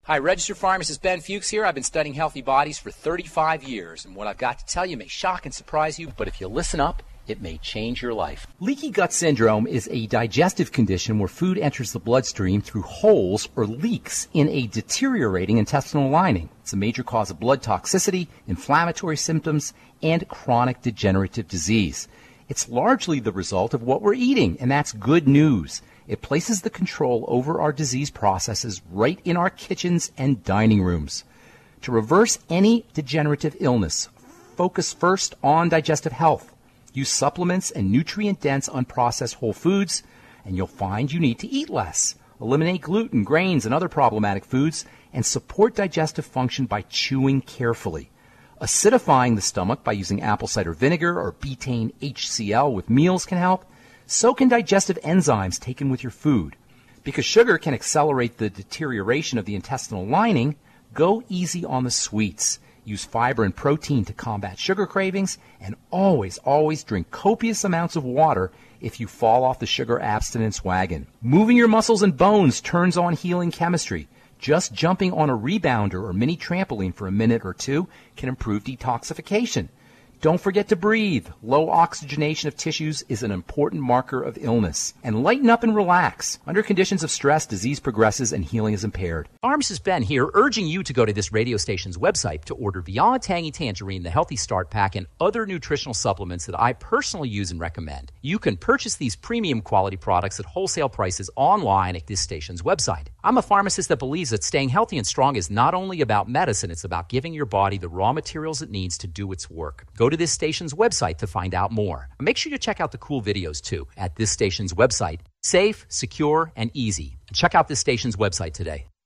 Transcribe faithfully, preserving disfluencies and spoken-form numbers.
Hi, registered pharmacist Ben Fuchs here. I've been studying healthy bodies for thirty-five years, and what I've got to tell you may shock and surprise you, but if you listen up, it may change your life. Leaky gut syndrome is a digestive condition where food enters the bloodstream through holes or leaks in a deteriorating intestinal lining. It's a major cause of blood toxicity, inflammatory symptoms, and chronic degenerative disease. It's largely the result of what we're eating, and that's good news. It places the control over our disease processes right in our kitchens and dining rooms. To reverse any degenerative illness, focus first on digestive health. Use supplements and nutrient-dense unprocessed whole foods, and you'll find you need to eat less. Eliminate gluten, grains, and other problematic foods, and support digestive function by chewing carefully. Acidifying the stomach by using apple cider vinegar or betaine H C l with meals can help. So can digestive enzymes taken with your food. Because sugar can accelerate the deterioration of the intestinal lining, go easy on the sweets. Use fiber and protein to combat sugar cravings, and always, always drink copious amounts of water if you fall off the sugar abstinence wagon. Moving your muscles and bones turns on healing chemistry. Just jumping on a rebounder or mini trampoline for a minute or two can improve detoxification. Don't forget to breathe. Low oxygenation of tissues is an important marker of illness. And lighten up and relax. Under conditions of stress, disease progresses and healing is impaired. Pharmacist Ben here, urging you to go to this radio station's website to order Beyond Tangy Tangerine, the Healthy Start Pack, and other nutritional supplements that I personally use and recommend. You can purchase these premium quality products at wholesale prices online at this station's website. I'm a pharmacist that believes that staying healthy and strong is not only about medicine, it's about giving your body the raw materials it needs to do its work. Go to this station's website to find out more. Make sure you check out the cool videos too at this station's website. Safe, secure, and easy. Check out this station's website today.